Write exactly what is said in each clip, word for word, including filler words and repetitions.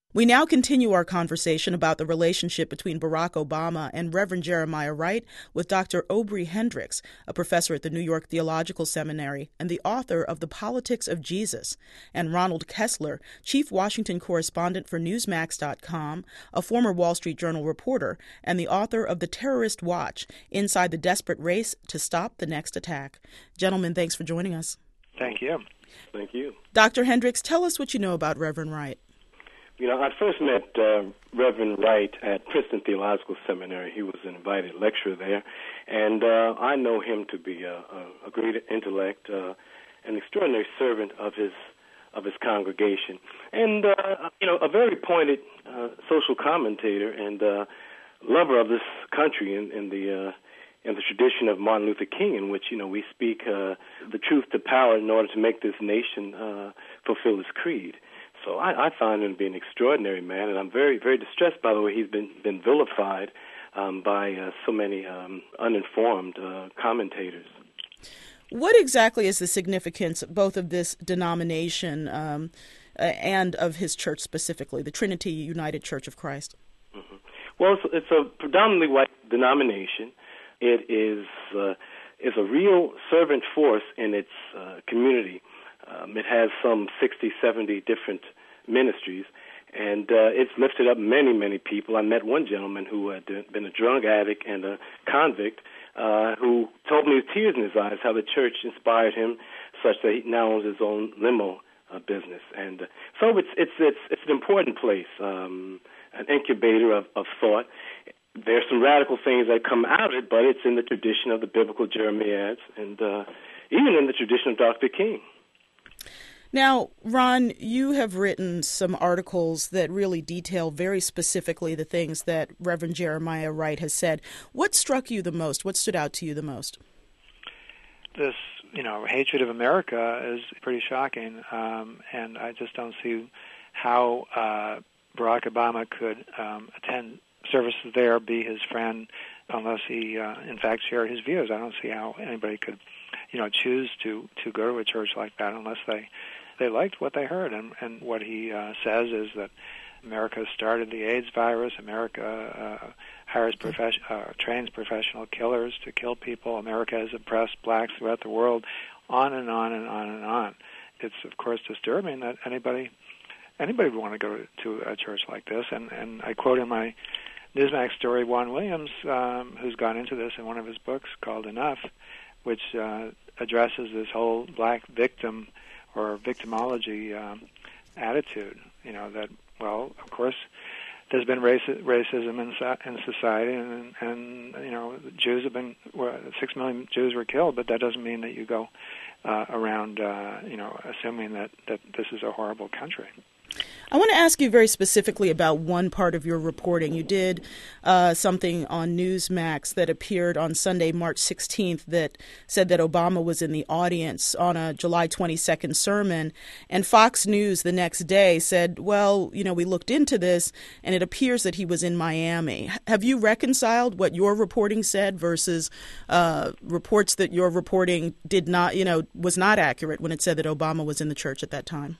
We now continue our conversation about the relationship between Barack Obama and Reverend Jeremiah Wright with Doctor Aubrey Hendricks, a professor at the New York Theological Seminary and the author of The Politics of Jesus, and Ronald Kessler, chief Washington correspondent for Newsmax dot com, a former Wall Street Journal reporter, and the author of The Terrorist Watch, Inside the Desperate Race to Stop the Next Attack. Gentlemen, thanks for joining us. Thank you. Thank you. Doctor Hendricks, tell us what you know about Reverend Wright. You know, I first met uh, Reverend Wright at Princeton Theological Seminary. He was an invited lecturer there, and uh, I know him to be a, a, a great intellect, uh, an extraordinary servant of his of his congregation, and uh, you know, a very pointed uh, social commentator and uh, lover of this country in, in the uh, in the tradition of Martin Luther King, in which you know we speak uh, the truth to power in order to make this nation uh, fulfill its creed. So I, I find him to be an extraordinary man, and I'm very, very distressed by the way he's been, been vilified um, by uh, so many um, uninformed uh, commentators. What exactly is the significance both of this denomination um, uh, and of his church specifically, the Trinity United Church of Christ? Mm-hmm. Well, it's, it's a predominantly white denomination. It is uh, is a real servant force in its uh, community. Um, it has some sixty, seventy different ministries, and uh, it's lifted up many, many people. I met one gentleman who had been a drug addict and a convict uh, who told me with tears in his eyes how the church inspired him such that he now owns his own limo uh, business. And uh, so it's, it's, it's, it's an important place, um, an incubator of, of thought. There's some radical things that come out of it, but it's in the tradition of the biblical Jeremiads and uh, even in the tradition of Doctor King. Now, Ron, you have written some articles that really detail very specifically the things that Reverend Jeremiah Wright has said. What struck you the most? What stood out to you the most? This, you know, hatred of America is pretty shocking, um, and I just don't see how uh, Barack Obama could um, attend services there, be his friend, unless he, uh, in fact, shared his views. I don't see how anybody could, you know, choose to, to go to a church like that unless they they liked what they heard. And, and what he uh, says is that America started the AIDS virus. America uh, hires profession, uh, trains professional killers to kill people. America has oppressed blacks throughout the world, on and on and on and on. It's, of course, disturbing that anybody anybody would want to go to a church like this. And, and I quote in my Newsmax story Juan Williams, um, who's gone into this in one of his books called Enough, which uh, addresses this whole black victim or victimology um, attitude. You know, that, well, of course, there's been raci- racism in, so- in society, and, and, you know, Jews have been, well, six million Jews were killed, but that doesn't mean that you go uh, around, uh, you know, assuming that, that this is a horrible country. I want to ask you very specifically about one part of your reporting. You did uh, something on Newsmax that appeared on Sunday, March sixteenth, that said that Obama was in the audience on a July twenty-second sermon. And Fox News the next day said, well, you know, we looked into this, and it appears that he was in Miami. Have you reconciled what your reporting said versus uh, reports that your reporting did not, you know, was not accurate when it said that Obama was in the church at that time?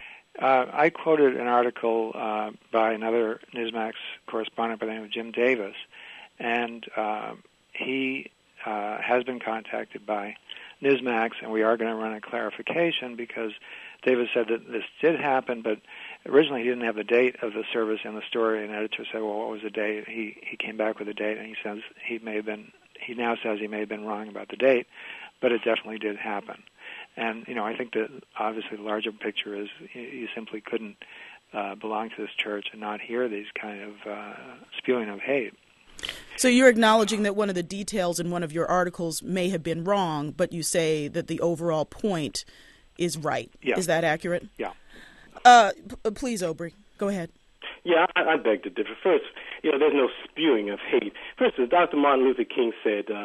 Uh, I quoted an article uh, by another Newsmax correspondent by the name of Jim Davis, and uh, he uh, has been contacted by Newsmax, and we are going to run a clarification because Davis said that this did happen, but originally he didn't have the date of the service in the story, and the editor said, well, what was the date? He he came back with a date, and he says he may have been, he now says he may have been wrong about the date, but it definitely did happen. And, you know, I think that obviously the larger picture is you, you simply couldn't uh, belong to this church and not hear these kind of uh, spewing of hate. So you're acknowledging that one of the details in one of your articles may have been wrong, but you say that the overall point is right. Yeah. Is that accurate? Yeah. Uh, p- please, Aubrey, go ahead. Yeah, I, I beg to differ. First, you know, there's no spewing of hate. First, as Doctor Martin Luther King said, uh,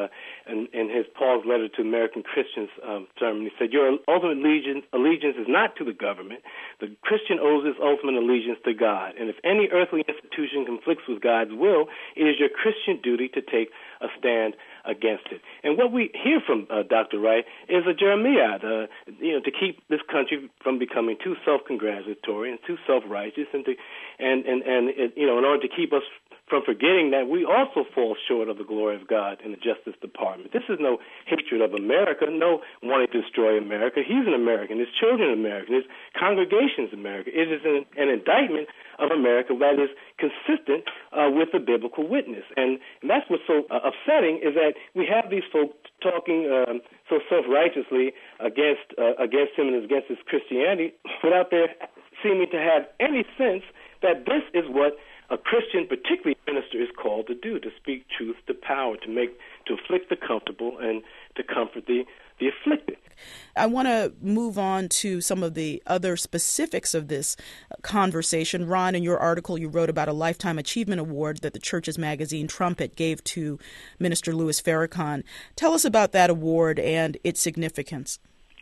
in, in his Paul's letter to American Christians um, sermon. He said, "Your ultimate allegiance, allegiance is not to the government. The Christian owes his ultimate allegiance to God. And if any earthly institution conflicts with God's will, it is your Christian duty to take a stand against it." And what we hear from uh, Doctor Wright is a Jeremiah, uh, you know, to keep this country from becoming too self-congratulatory and too self-righteous, and to, and and and it, you know, in order to keep us from forgetting that we also fall short of the glory of God in the Justice Department. This is no hatred of America, no wanting to destroy America. He's an American. His children are American. His congregation is American. It is an, an indictment of America that is consistent uh, with the biblical witness. And, and that's what's so uh, upsetting, is that we have these folks talking um, so self-righteously against uh, against him and against his Christianity without there seeming to have any sense that this is what a Christian, particularly a minister, is called to do, to speak truth to power, to make, to afflict the comfortable and to comfort the, the afflicted. I want to move on to some of the other specifics of this conversation. Ron, in your article, you wrote about a Lifetime Achievement Award that the church's magazine Trumpet gave to Minister Louis Farrakhan. Tell us about that award and its significance.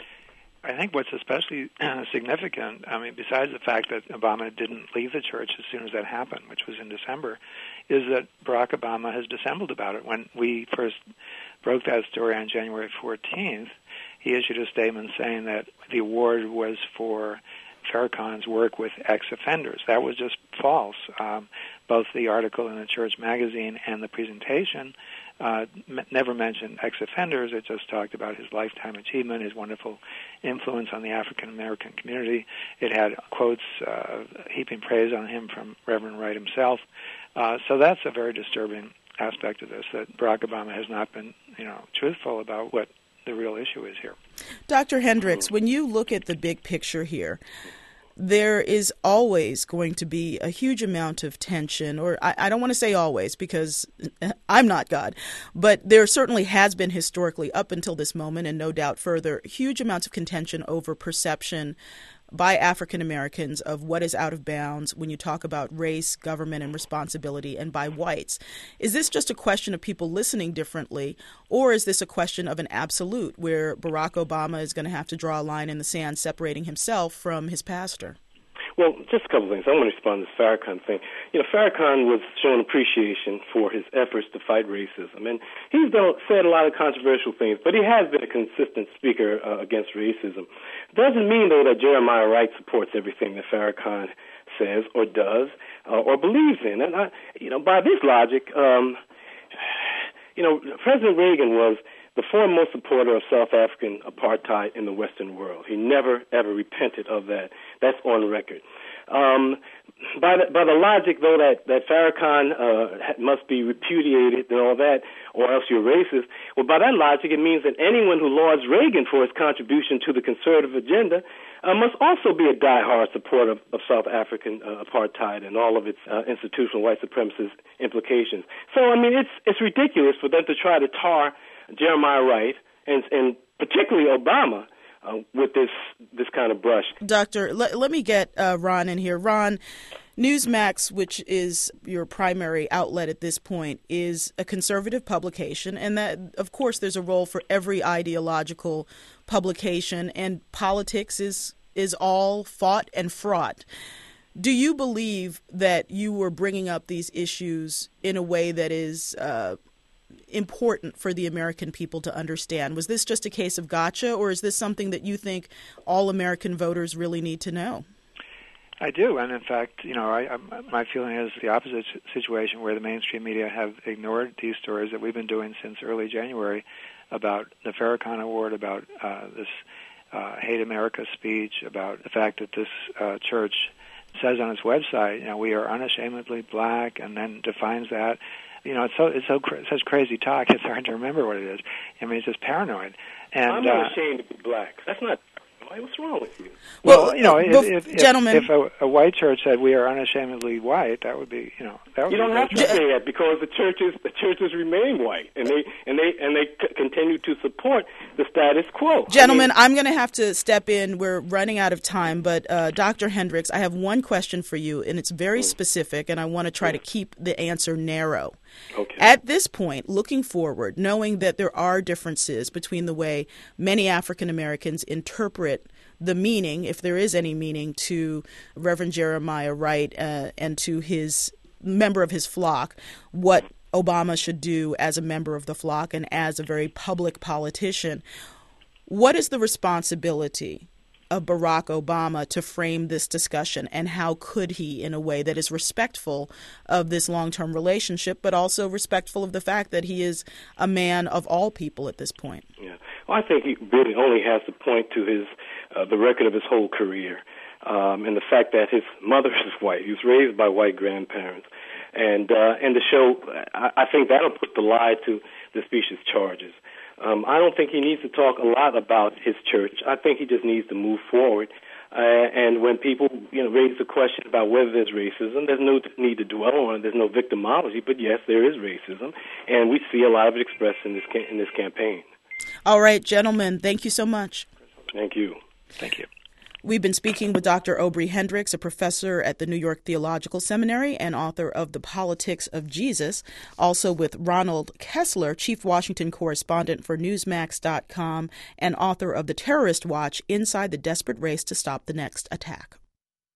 I think what's especially uh, significant, I mean, besides the fact that Obama didn't leave the church as soon as that happened, which was in December, is that Barack Obama has dissembled about it. When we first broke that story on January fourteenth, he issued a statement saying that the award was for Farrakhan's work with ex-offenders. That was just false. Um, both the article in the church magazine and the presentation Uh, m- never mentioned ex-offenders. It just talked about his lifetime achievement, his wonderful influence on the African-American community. It had quotes uh, heaping praise on him from Reverend Wright himself. Uh, so that's a very disturbing aspect of this, that Barack Obama has not been, you know, truthful about what the real issue is here. Doctor Hendricks, when you look at the big picture here, there is always going to be a huge amount of tension, or I, I don't want to say always because I'm not God, but there certainly has been historically up until this moment, and no doubt further, huge amounts of contention over perception by African Americans of what is out of bounds when you talk about race, government, and responsibility, and by whites. Is this just a question of people listening differently, or is this a question of an absolute where Barack Obama is going to have to draw a line in the sand separating himself from his pastor? Well, just a couple of things. I want to respond to this Farrakhan thing. You know, Farrakhan was showing appreciation for his efforts to fight racism, and he's done, said a lot of controversial things, but he has been a consistent speaker uh, against racism. Doesn't mean, though, that Jeremiah Wright supports everything that Farrakhan says or does uh, or believes in. And, I, you know, by this logic, um, you know, President Reagan was the foremost supporter of South African apartheid in the Western world. He never, ever repented of that. That's on record. Um, by, the, by the logic, though, that, that Farrakhan uh, must be repudiated and all that, or else you're racist, well, by that logic, it means that anyone who lauds Reagan for his contribution to the conservative agenda uh, must also be a diehard supporter of, of South African uh, apartheid and all of its uh, institutional white supremacist implications. So, I mean, it's it's ridiculous for them to try to tar Jeremiah Wright and, and particularly Obama uh, with this this kind of brush. Doctor, let, let me get uh, Ron in here. Ron, Newsmax, which is your primary outlet at this point, is a conservative publication, and that, of course, there's a role for every ideological publication, and politics is is all fought and fraught. Do you believe that you were bringing up these issues in a way that is uh, important for the American people to understand? Was this just a case of gotcha, or is this something that you think all American voters really need to know? I do, and in fact, you know, I, I, my feeling is the opposite situation, where the mainstream media have ignored these stories that we've been doing since early January about the Farrakhan Award, about uh, this uh, Hate America speech, about the fact that this uh, church says on its website, you know, we are unashamedly black, and then defines that. You know, it's so it's so cra- such crazy talk. It's hard to remember what it is. I mean, it's just paranoid. And I'm not uh, ashamed to be black. That's not. What's wrong with you? Well, well you know, if, if, if, gentlemen, if a, a white church said we are unashamedly white, that would be, you know, that would you be don't have to right. say that, because the churches the churches remain white, and they and they and they c- continue to support the status quo. Gentlemen, I mean, I'm going to have to step in. We're running out of time, but uh, Doctor Hendricks, I have one question for you, and it's very mm. specific, and I want to try mm. to keep the answer narrow. Okay. At this point, looking forward, knowing that there are differences between the way many African Americans interpret the meaning, if there is any meaning, to Reverend Jeremiah Wright uh, and to his member of his flock, what Obama should do as a member of the flock and as a very public politician. What is the responsibility of Barack Obama to frame this discussion, and how could he, in a way that is respectful of this long-term relationship, but also respectful of the fact that he is a man of all people at this point? Yeah, well, I think he really only has to point to his uh, the record of his whole career, um, and the fact that his mother is white. He was raised by white grandparents, and uh, and to show, I, I think that'll put the lie to the specious charges. Um, I don't think he needs to talk a lot about his church. I think he just needs to move forward. Uh, and when people, you know, raise the question about whether there's racism, there's no need to dwell on it. There's no victimology. But yes, there is racism, and we see a lot of it expressed in this ca- in this campaign. All right, gentlemen, thank you so much. Thank you. Thank you. We've been speaking with Doctor Aubrey Hendricks, a professor at the New York Theological Seminary and author of The Politics of Jesus, also with Ronald Kessler, chief Washington correspondent for Newsmax dot com and author of The Terrorist Watch: Inside the Desperate Race to Stop the Next Attack.